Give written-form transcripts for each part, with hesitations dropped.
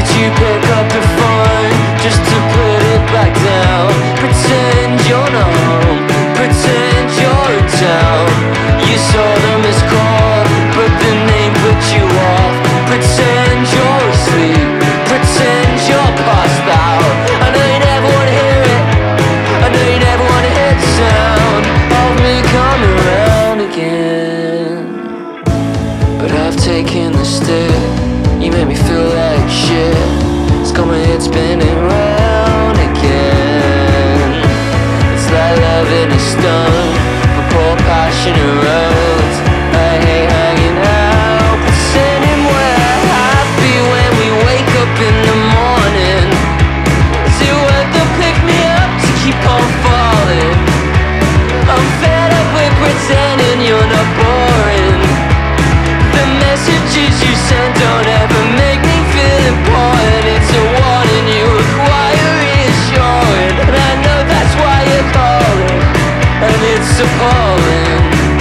you pick up the phone just to put it back down? Pretend you're not home, pretend you're in town. You saw them as call, but the name put you off. Pretend you're asleep, pretend you're passed out. I know you never wanna hear it, I know you never wanna hear the sound of me coming around again. But I've taken the stick, you make me feel like shit. It's got my head spinning round again. It's like love in a stone, for poor passionate roads. I hate hanging out, pretending we're happy when we wake up in the morning. Is it worth the pick me up to keep on falling? I'm fed up with pretending you're not boring. The messages you send don't ever make me feel important. It's a warning, you require reassuring, and I know that's why you're calling, and it's appalling.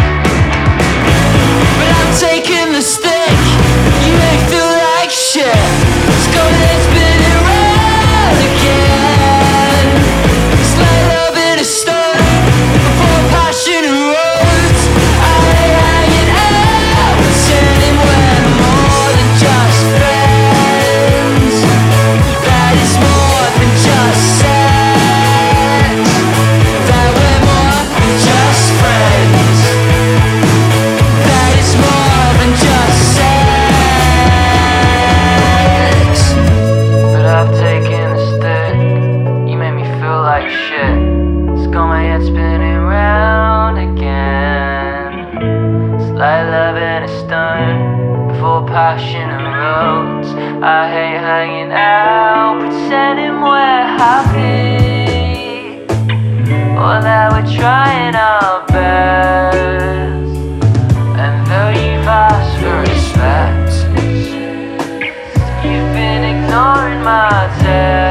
But I'm taking the stick, you make me feel like shit. It's going and spinning round again. It's like love in a stone, before passion and roads. I hate hanging out, pretending we're more than just friends. That is more than just sex. That we're more than just friends. That is more than just sex. But I've taken the stick, you make me feel like shit. It's got my head spinning round again. It's like love in a stone, before passion and roads. I hate hanging out, pretending we're happy, or that we're trying our best. And though you've asked for respect, you've been ignoring my text.